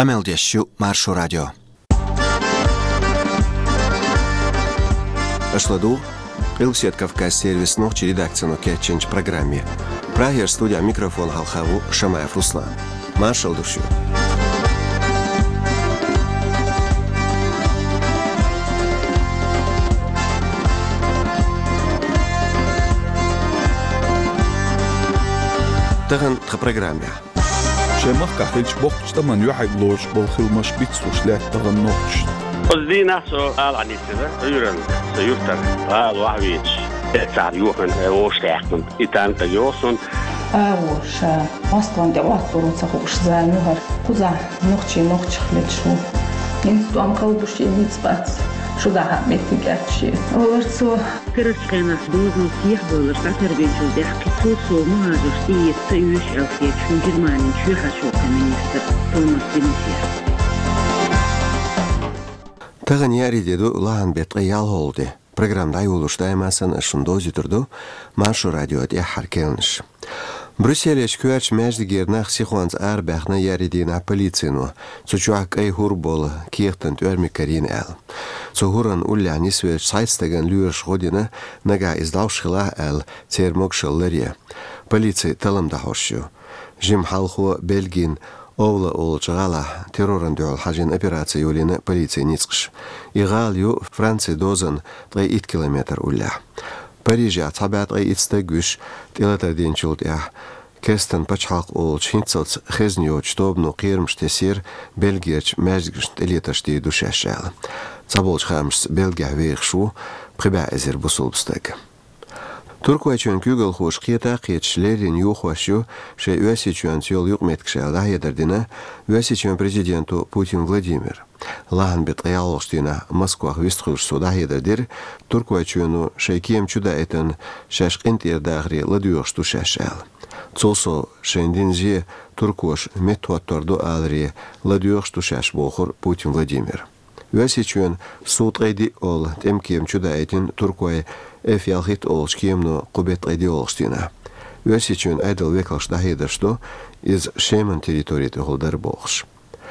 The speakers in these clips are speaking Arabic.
Ameldessu Maršu radio. Ашладу Илсет Кавказ сервис ночи редакцию кетченч программе. Прагер студия микрофон Халхаву Шамаев Руслан. Маршал душу. Таган в программе. شمخ كحيلش بوقش تمن يحيق لوش بالخيل مش بيتسوش لا تغنوش قصدي نحسو قال عن السبب يورن سيوتر قال وحويتش تعال يوهن وشتاحن إتان تجوسن وش أصلاً جواتور وتخوش زي نهر كذا نخش خلتشو إنتو أم قلبوش ينيتسبات شو ده متجاتشي ورسو كرسكنا دوزن سيح بولر قطر بيجو دحكي توسو مهاجر سيد تيوش ألفيت شو جرماني شو حشو كمينيستر توماس ديمسير Таган яридеду лахан бет ял холди. Программда юлуштаймасын шундози турду Маршу радио де харкелнш. Брюсселеш куач междигернах сихуанс арбахна яридина полицину. Цучуак хурбол киртен турмикарин эл. Цухуран улляни свеч сайстеген люрш година нага издавшила эл цермокшаллерия. Полиция талымда хошю. Жим халху Белгин Овла олчагала терроран дюал хажин операция юлина полиция ницкш. Игал ю Франция дозан 3 километр улля. Парижа табят 3 стагуш телата денчулт я. Кестен пачхалк олч хинцалц хезньо чтобну кирмштесир Бельгияч мәжгиш телеташти душашал. Цаболч хамс Бельгия вейхшу приба эзер бусулбстаг. Туркуачун күгел хош киета киетшлерин юхвашу ше үәсичун тёл юкметкшал дайдердина үәсичун президенту Путин Владимир. Лахан бит реалоштина Москва вестхуш судайдердир туркуачуну ше кием чуда этен шашкинт ердагри ладюшту шашал. Цосо шендинзи туркуш метуатторду алри ладюшту шаш бохур Путин Владимир. Үәсичун судайди ол темкием чуда этен туркуай Эфиалхит олшкиемно кубет идеолштина. Үәсичун айдал веклаш дахидашто из шемен территории холдар бохш.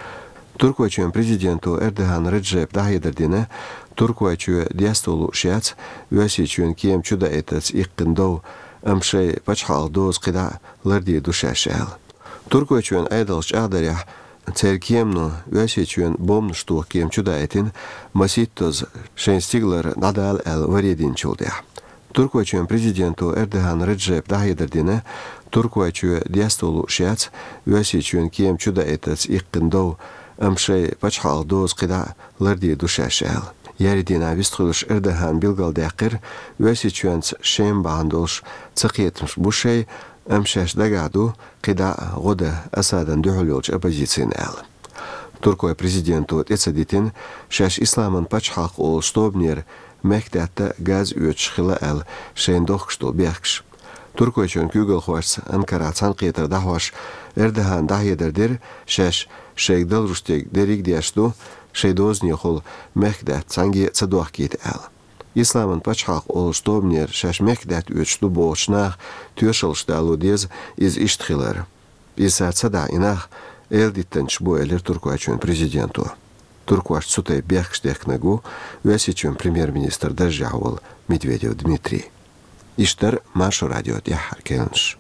Туркуачун президенту Эрдоган Реджеп дахидардина туркуачу диастолу шац үәсичун кием чуда этац иккиндоу амшей пачхал доз кида ларди душашал. Туркуачун айдалш адарях Церкиемно үәсичун бомнштух кием чуда этин маситтоз шенстиглар надал эл варедин чулдя. Туркуачун президенту Эрдоган Реджеп дахидардина туркуачу диастолу шац үәсичун кием чуда этац иккиндоу амшей пачхал доз кида ларди душашал. Яридина вистхулш Эрдоган билгалдакир үәсичунц шем бандолш цакетмш бушей أمشاش دقعدو قدا غدا أسادا دعولوش أبازيتسين آل. تركوي بريزيدنتو تسديتين شاش إسلامان بچحاق أول شطوبنير مكداتا غاز يوتش خلا آل شين دوخشتو بيخش. تركوي چون كوغل خوش أنكارا تنقيتر دهوش إردهان دهيدر دير شاش شيك دلرشتيك ديريك دياشتو شي دوزني خل مكدات تنجي تصدوخ كيت آل. Исламан пачхақ ол штобнер шаш мекдат өчту болшнах тюшелшталу дез из иштхилар. Иса цада инах элдиттен чбу элер туркуачун президенту. Туркуаш цутай бехштехнагу үәсичун премьер-министр Дажжауыл Медведев Дмитрий. Иштар Маршу радио яхар келнш.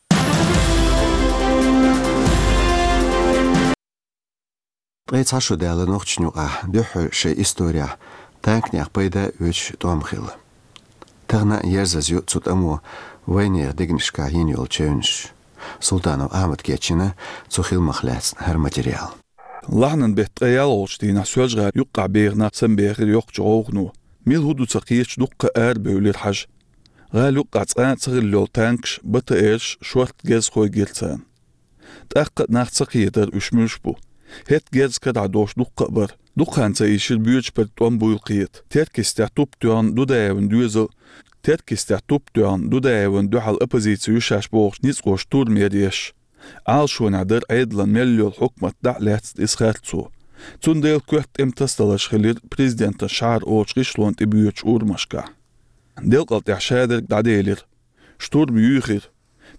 Прецашу дәлі нұқчнуға дөхі ше история Танкнях пайда өч томхил. Тагна ерзазю цутаму войне дегнишка хиньол чөнш. Султанов Ахмад Кетчина цухил махляц хар материал. Лахнан бет реалоштина сөжга юққа бегна сэмбегир йоқчоғну. Мил худу цақиеч дуққа ар бөлер хаж. Гал юққа цан цығиллол танкш бата эрш шуарт гез хой гелцан. Таққа нах цақиедер үшмүш бу. Хет гез када дош дуққа бар. Духан цаишил бюч per tom builqiet. Terkistea tuptuan dudaeven duzel. Terkistea tuptuan dudaeven duhal oppositie shash boch nitsqosh turmedish. Al shonader aidlan mellol hukmat da'lat isqartsu. Tundel kuht imtastalash khilir president shar ochqishlont ibuch urmashka. Delqalt yahshader dadelir. Shturm yukhir.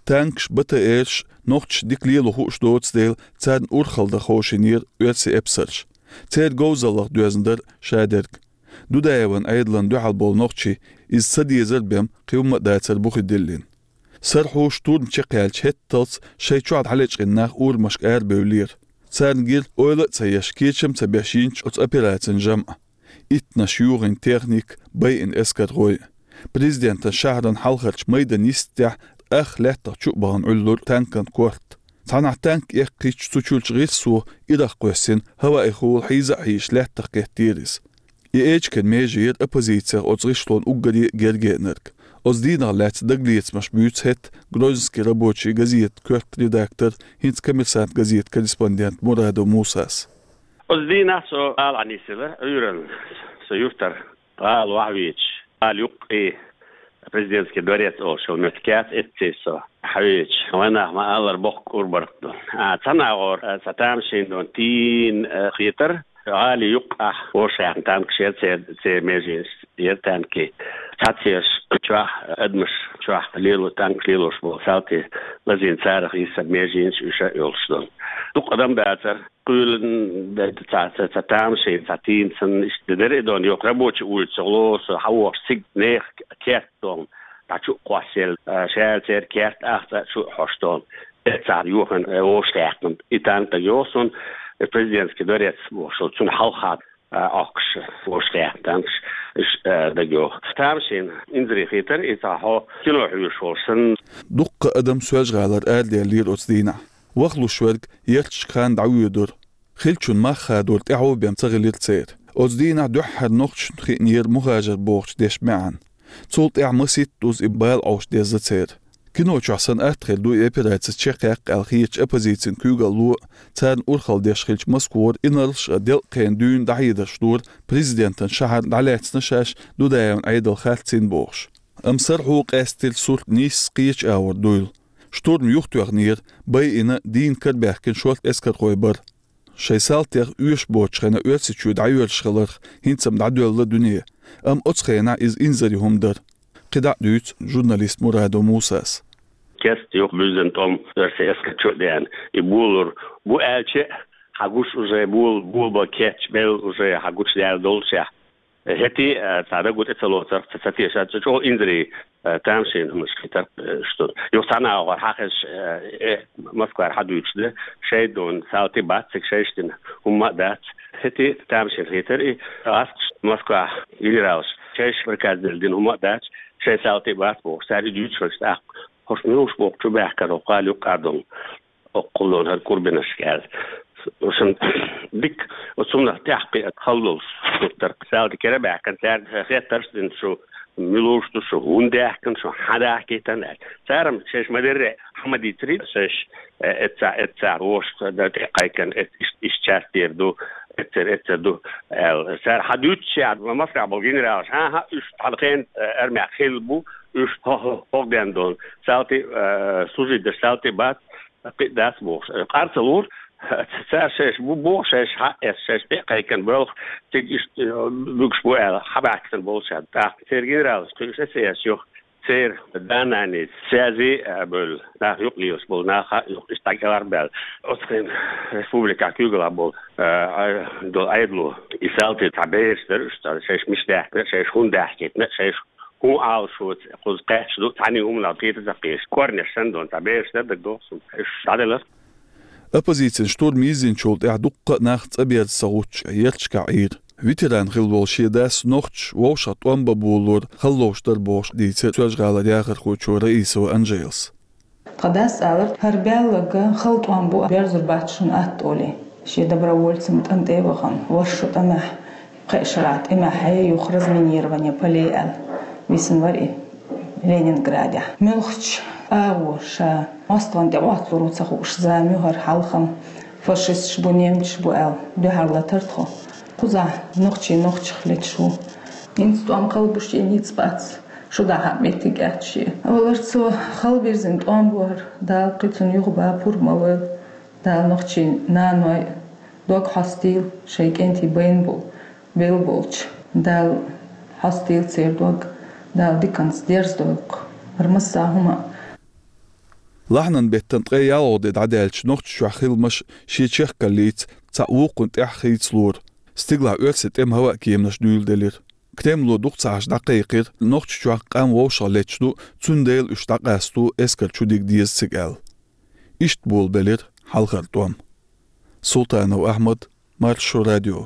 تانكش بتا إيرش نوختش ديك ليلو هوش دوتس ديل تسان أورخل دا خوشينير ويتسي إبسرش تير جوزالغ دوزندر شادرك دو دايوان أيضلان دو حالبول نوختشي إز صدي زربيم قيوم داتر بوخي دلين سرحوش تورن تشيقيالش هتتلس شاي چوعد حاليش غناخ أور مشك آر بيولير تسان جيل أولا تسيش كيتشم تباشينش أتس أبيراتن جمع إتنا شيوغين تيخنيك باين إسكر غوي بريزيدنت شهرن حلخرش ميدان يستيح أخ لحتق شوبهن علور تانكن كورت تانا تانك يقيتش تشولش غيسو إدخ قوسين هوا إخول حيزا حيش لحتق كهتيريس يأيج كان ميجير أبوزيتسر أتغيشلون أقري جيرجينرك أزدينا لات دقليت مش بيوت هت جروزنسكي رابوتشي جزيت كورت ريداكتر هينت كميرسانت جزيت كورسبوندنت مرادو موساس أزدينا سؤال عن يسير أيرن سيوفتر قال وحويتش قال يقي президентский дворец ошо нөткәт этсесо хавич вана ма алар бок урбарто танагор сатамшин тин хитер али юqa ошан танкшет се межис ертанки татсеш чва адмш чва лило танк лилош бо салти лазин царх ис межис уша ёлштон дук адам датер кулн сатамшин сатинсен истедер дон ёк рабочий улица лос хавор сиг нех кертон тачу қвасел шәлтер керт ахта шу хоштон цар юхан оштяхн итанта ёсон президентский дворец шо цун халхат акш оштяхтанш дагё тамшин инзрихитер итахо кино юшорсен дук адам суажгалар aaldir otsdina وخلو شورك يرتش كان دعويدور خلشون ما خادور تعو بيمتغلير تسير أزدينا دوحر نوخش نير مهاجر بوخش ديش معان تولت اعمسيت دوز إبال أوش ديز تسير كنو چحسن أتخل دو إبراتس تشيقيق الخيش أبازيتسن كوغالو تان أورخل ديش خلش مسكور إنرش ديل قين دون دعيدش دور بريزيدنتن شهر دعلاتس نشاش دو دايون عيدل خالتسين بوخش أمسر حوق أستيل سورت نيس قيش آور دويل شتورم يختوغ نير باي إنا دين كرباكن شوالت اسكر غويبر شاي سالتيغ اوش بوچخينا اوتسي چود عيوال شغلرخ هينسم دعدوال لدنيا أم أتخينا إز إنزري هم در قدع دوت جورناليست مرادو موساس كست يوخ بيزن توم درسي اسكر چود ديان يبولر بو ألچه حقوش уже بول باكيتش بيل уже حقوش ديال دولشا هتي تعالى قلت اتلوتر تفتيشات جو إنزري تامشين مشكلة شتون يوصلنا أول حاجة مفكر حد يجده شيء دون سالتي بات سكشيشتين هم دات هتي تامشين هيتر أسك مفكر يلراوس شيء مركز الدين هم دات شيء سالتي بات بو ساري جيتش فشتاق هوش ميوش بو تبع كرو قالوا قادم أقولون هالكوربين أشكال وسن بيك وسمنا تحقيق خلص دكتور سالتي كده بقى كان سار خيترش شو ملوش شو هونداكن شو حداكيتن سارم شيش مدري حمدي تريد شيش اتسا روش دا قايكن اشتير دو اتر دو سار حدوتش ما فرع بالجنرال ها حلقين ارمي خلبو اش هو دون سالتي سوجي د سالتي بات داس بوش قارتلور ساشش بو شش شش دقيقة بروح تيجي لوكس بوال حباكتن بولشات تا سيرجيراوس كل شيء سيوخ سير داناني سازي بول نا يقليوس بول نا استقرار بال أصلاً ريسبوبليكا كوغلا بول دول أيدلو يسالتي تعبيرستر شش مشتاح شش هونداح كيت شش هو عاوشوت قوز قاش دو تعني لا قيت زقيش كورنش سندون تعبيرستر دغوسم شادلر أبازيتسن شتور ميزين شولت دقة ناخت أبيض صغوتش يرتش كعير ويتران خلوال شيداس نوختش ووشط وانبابولور خلوش دربوش ديتر توجغالة دياخر خوتشو رئيسو أنجيلس قداس ألر هربيالغا خلط وانبو بيرزر باتشن أتولي شي добровольцем تنتيبغن ورشو تمح قيشرات إما حي يخرز منيرغن يباليال ويسنوري لينينغراده ملخش أوشا أصلاً دعوات لروتسخ وش زاميهر حلقم فاشيست شبو نيمتش بو أل دوهر لترتخو كوزا نوخشي خليتشو إنستو أم قلبوش ينيت سباتس شو دا حميتي قاتشي أولرتسو خلبيرزن توان بوهر دال قيتن يغبا بور موال دال نوخشي نانوي دوك حستيل شايكينتي بين بول بيل بولش دال حستيل سير دوك دال ديكنس ديرز دوك رمسا هما لحنا بيتن تغيال ودد عدالش نوخت شو خيل مش شي تشيخ كاليت تاوق كنت احخيت سلور استقلع ارسط ام هوا كيمنش نول دلير كتم لو دوق 19 دقيقة نوخت شو قام ووشالتشدو تنديل اشتاقاستو اسكر شوديك ديز سيقال اشت بول بلير حلقر دوام سلطان وأحمد مارشو راديو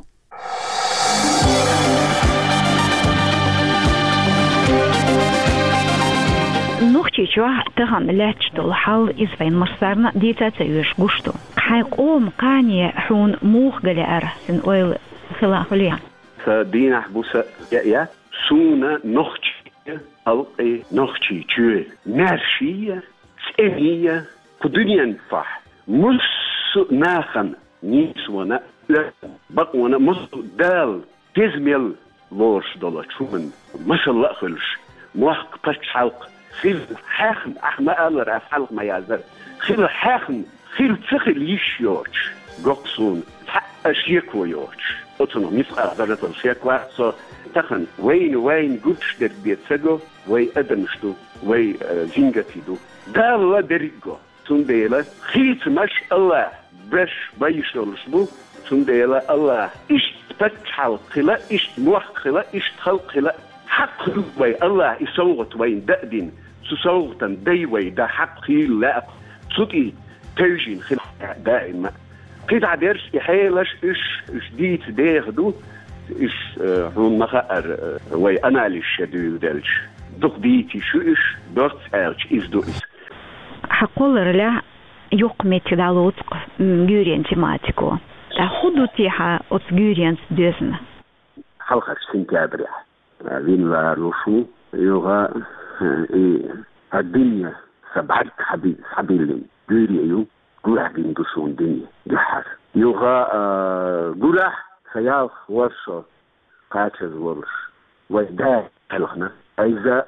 Чего таган лечтол хал извен мастерна дита цеюш гушту. Хайком кани хун мух галер син ойл خلافليا. فدينا حبوسة يا سونا نختي ألقي نختي جو نرشية سئية كدنيا فح مس ناخن نيسونا بقونا مس دال تزميل لورش دولا شومن ما شاء الله خلش موحق بس حلق خيل حاخن أحنا ألر أفعلق ما يعزل خيل حاخن خيل تخيل يشيوش قوكسون حق أشيكو يوش أتنو ميسقى أغرط الشيكوا سو تخن وين قدش در بيتسجو وي أدنشتو وي زينغتيدو دالا دريقو تنديلا خيت مش الله بش بيشتغلش بو تنديلا الله إشت بتحل خلا إشت موح خلا إشت خلق خلا حق وي الله يسوغت وين دأدين تسوغتن دي وي دا حق خيل لا تسوكي تيجين خلا دائما قيد عديرش يحيلش إش ديت ديغدو إش هون مخاقر وي أناليش يدو دالش دوك ديتي شو إش دورت ألش إز دو إز حقول رلا يقمت دالوتق جوريان تيماتيكو خدو تيحا أت جوريان ديزن حلقة سنتابريا وين لا روشو يوغا الدنيا سبعت حبيلين جوريانو قرح بيندوسون دنيا جحر يوغا قرح خيال ورشو قاتل ورش ويدا خلقنا إذا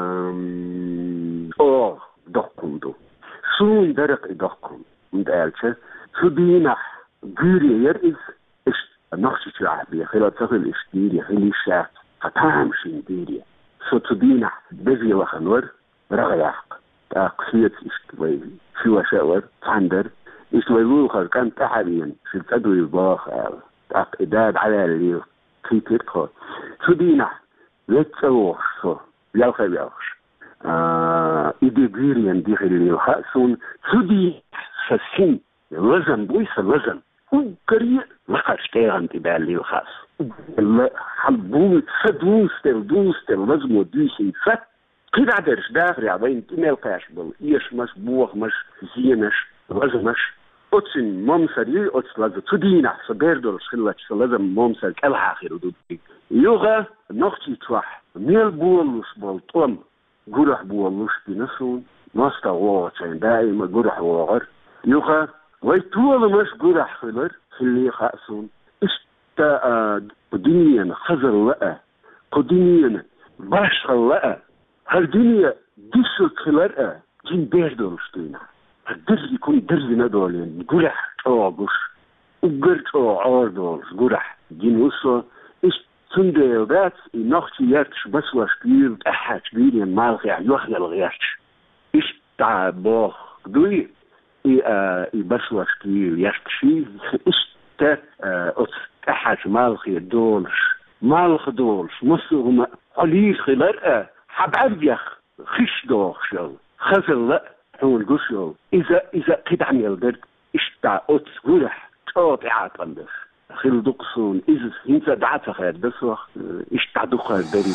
دقم دو سون درق دقم مدالشه شو بينح جوري يرئيس إش نخشي شعبية خلال تغل إشتيري خلال شاك فتامشين ديري شو تبينح بزي وخنور رغياق تاقسيت إشتوي شو شاور تندر إشتوي لوخر كان تحرين في التدوي الباخر تاقداد على اللي كيتيركو شو بينح لتسوخ شو يالخي بيالخش إيدي جيريان دي اللي يخاسون شو دي سسين لازم بويس لازم وقرية لخش تيغن تبع اللي يخاس حبوم دوستل لازم وديسي فت قيد عدرش داخل عبين تميل قاشبل إيش مش بوغ مش زينش لازمش أتسن ممسر أتس لازم تدينح سبيردولش خلاتش لازم ممسر كالحاخر ودودي يوغا نختي توح ميل بولوش بولطون قرح بولوش بنسون ناستا واغتين دائما قرح واغر يوغا ويتول مش قرح خلر خلي خاسون اشتا قدنيا خزر لأ قدنيا باشغل لأ هالدنيا ديسو خلر جين بيردولش دينا هالدرز يكون درز ندولين قرح توغش وقرتو عاردولش قرح جين وصو تندل ذات نختي يرتش بس وشبيل أحد بيلي مالغي يوخي الغيرتش إيش تعبوخ دوي بس وشبيل يرتشي إيش أحد مالغي دولش مصر قليل خلال حبعب يخ خش دوخ شل خزل لا حول قشل إذا قد عميل درد إيش تعبوت قرح توطعات عندك خيل دقصون إذا هنت دعت خير بس وقت إيش تعدو خير بريد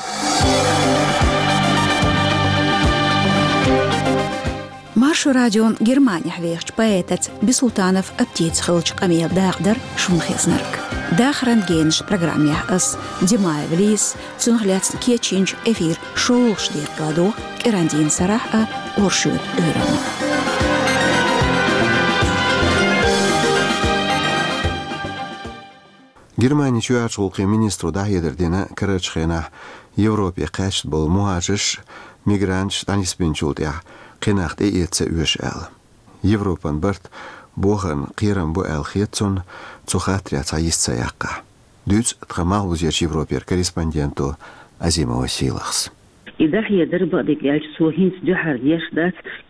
مارشو راديون جرمانيا حويخش بايتت بسلطانف أبتيت خلش قميل داقدر شون خيزنرك داخران جينش برنامج أس دماء بليس تنغلات كيتشينج أفير شولش دير قادو كراندين سراحة ورشود أورانو Германия чуячулки министру дахедердина карачхена Европе кашт бол муажиш мигрант таниспинчулдя қинахт эйetse үешэл. Европан барт бохан қиран бу элхетсон цухатря цаисца яққа. Дүц тхамал бузяч Европер корреспонденту Азимова Силахс. إذا هي دربة ديك يالش سوهين سجحر يشدات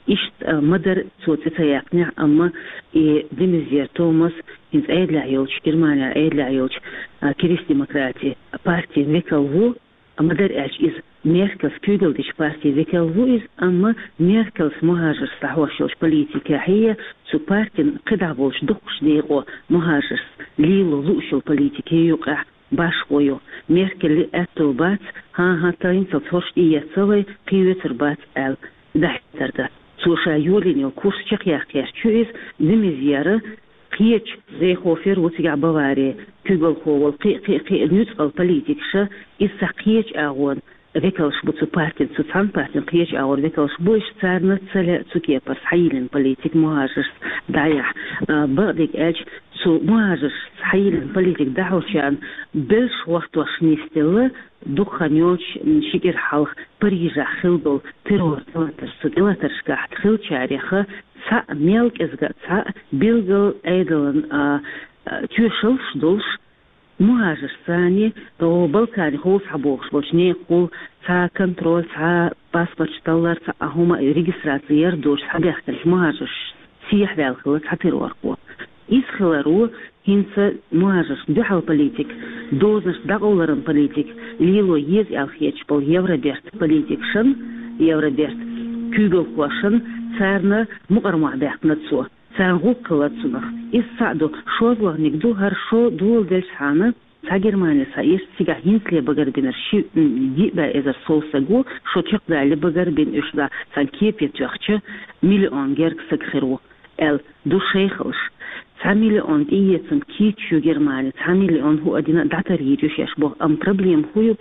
إشت مدر صوت سياقنا أما دمزير توماس إنز أيدلا يولش جرمانيا أيدلا يولش كريس ديمقراطي بارتي ويكالو مدر أج إز ميركلز كيدلدش بارتي ويكالو إز أما ميركلز مهاجر صحوشوش بوليتيكا هي سو بارتي قدعوش دقش ديقو مهاجر ليلو لوشو بوليتيكا يوقع باشويو ميركل أتو بات ها تاين تصورش إيا سوي قيوتر بات أل دحتر ده سوشا يولينيو كورس شقيا خيرشويز دمزيارة قيتش زي خوفير وتيع بواري كيبل خوال قي نيوترال بوليتيكشا إسا قيتش أغوان векалш буцу партин цуцан партин қиеш ауыр векалш буш царна целя цукепарс хайилин политик муажиш даях бадик эч цу муажиш хайилин политик дахушан белш вахтуаш нистелы духанёч шикер халх Парижа хилдол террор латаршка хилчариха ца мелк изга ца билгал эйдалан тюшелш долш مهاجر ثاني تو بالكاري هو صحبوش بوشني قول تا كنترول تا باسبورت دولار تا هما ريجستراتير دوش حبيخ مهاجر سيح بالخلق حتى ورقوا يسخلرو هنسا مهاجر دوحل بوليتيك دوزنش داغولرن بوليتيك ليلو يز الخيتش بول يوربيرت بوليتيك شن يوربيرت كوبل كواشن صارنا مقرمع بيحنتسو سانغوك كلاتسونخ إسعدو شوزلغ نقدو هرشو دول دلشحانا تا Германия саиш сига хинсле багарбинер ши диба эзер соусагу шо чакда ли багарбин ушда санкепе тюхче миллион герк сакхиру эл душейхлш 2 миллион иецем кичу Германия 2 миллион ху одина датар ирюшеш бо проблема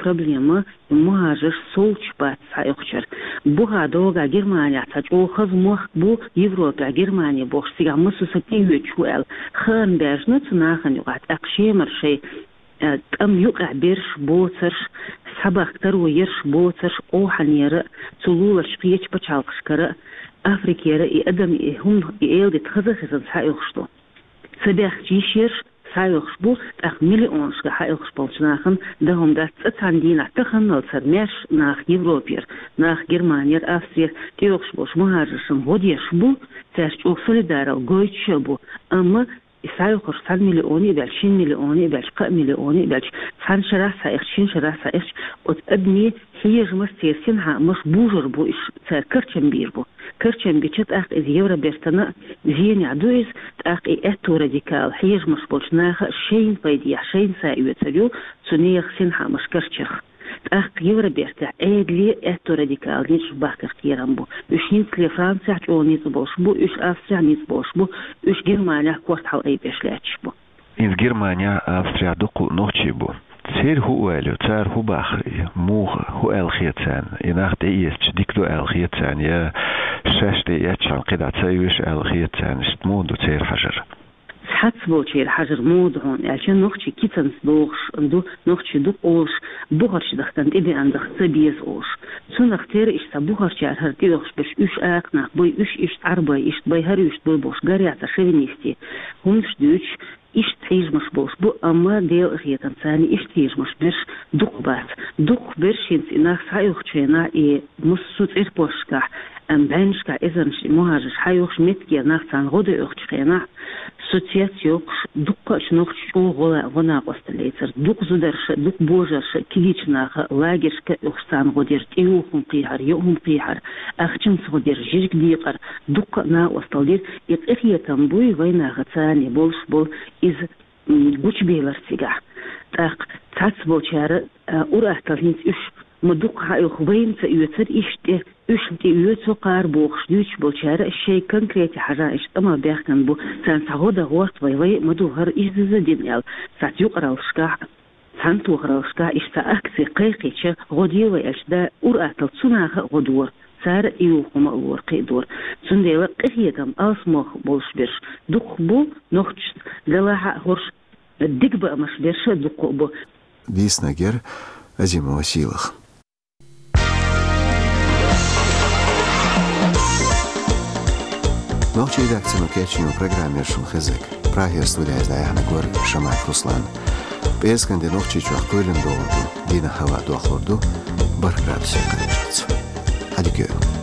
муажиш солчпа сайохчер буга дога Германия тачо хазмох бу Европа Германия бо сига мусусати ючуэл хан бежна цнахан югат акшемер шей ام يقع بيرش بوترش سبخ ترو يرش بوترش او حنيره تلولش قيچ بچالقش كره افريكيره اي ادم هم ايل دي تخزخزن سايخشتو سبخ جيشير سايخش بو اخ مليون شغ هايخش بولشناخن دهم دا تساندينا تخنل سرمش ناخ يوروبير ناخ Германия Австрия تيخش بوش مهاجرشن وديش بو تاش او солидарал гойч бу اما سايخش 100 مليون يبقى 20 مليون يبقى 100 مليون يبقى 100 شرا سايخشين شرا سايخش وتبني هي مستيسينها مش بوجر بو صار كرچن بير بو كرچن بيچت اخ از يورا بيرتنا زين عدويز اخ اتو راديكال هي مش بولشناخ شين فايدي شين سايوتسيو سنيخ سينها مش كرچخ اخ يورا بيرتا ادلي اتو راديكال نيش باك اختيارم بو وشين كلي فرنسا تونيز بوش بو اش افسع نيز بوش بو اش Германия كورت حال اي بيشلاتش بو إن Германия Австрия دقو نوتشي بو سير هو ألو تار هو باخري موغ هو الخيتان يناخ ديست ديكدو الخيتان يا شاشتي ياتشان قدا تسيوش الخيتان شتمودو تير حجر حتسبو تير حجر مود هون عشان نوختي كيتنس دوغش اندو نوختي دوغ اوش بوغرش دختن إدي عندك سبيز اوش سون اختير إش سبوغرش يارهر تيدوغش بش إش آقنا بوي إش عربي إش بوي هر إش بوي بوش غارياتا شوينيستي هونش دوش إش تيج مش بوش بو أما ديل غيتن ثاني إش تيج مش برش دوغبات دوغبرش ينس إناك سايوخشينا إي مسوت إر بوشكا أم بانشكا إذنش مهاجش حيوخش متكي ناك تان غودي أخشخينا سوتياتيوكش دوغش نوخش شو غنا قوستليتر دوغ زودرش دوغ بوجرش كيليچناخ لاغرشكا أخستان غودير تيوخم قيحر يوهم قيحر أخشنس غودير جيرك ديقر دوغ نا قوستلير يتأخيتن بوي ويناغ تاني بولش بول إز غوش بيلر سيغا تاق تاتسبو چار أورأتلينت إش مدوق هايخ وين سيوتر إشتي إشتي يوتو قار بوخش دوش بوشارة الشيء كونكريتي حاجة إش أما بيحكن بو سان سعودة غورت ويوي مدوهر إش زدين إل ساتيوق رالشكا سانتوغ رالشكا إش سأكسي قيقيتش غوديوي إش دا أورأتل تسوناخ غدور سار إيوخم الورقي دور سنديوة قريتم أسموخ بولش بيرش دوخ بو نوخش دلاحة هورش ديك بقى مش بيرش دوخ بو Виснагер Азима Василах. Ночи редакции на кечению программе Шунхезек. Прагер студия издаяхна гор Шамай Руслан. Песканде ночи чуахтуйлен доводу. Дина хава дуахлорду. Барградусе калечец. Адикею.